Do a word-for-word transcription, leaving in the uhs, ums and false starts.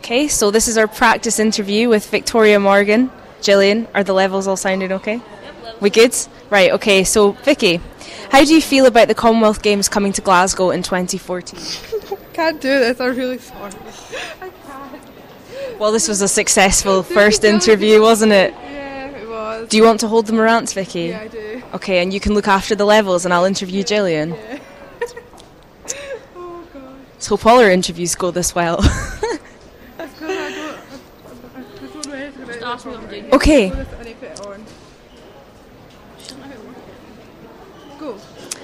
Okay, so this is our practice interview with Victoria Morgan. Gillian, are the levels all sounding okay? Yep, we good? Right, okay, so Vicky, how do you feel about the Commonwealth Games coming to Glasgow in twenty fourteen? Can't do this, I'm really sorry. I can't. Well, this was a successful first interview, wasn't it? Yeah, it was. Do you want to hold the Morants, Vicky? Yeah, I do. Okay, and you can look after the levels and I'll interview Gillian. Yeah. Oh, God. Let's hope all our interviews go this well. That's good, I don't, I, I, I don't know anything about Just ask me what I'm doing. Okay. I need to put it on. Go.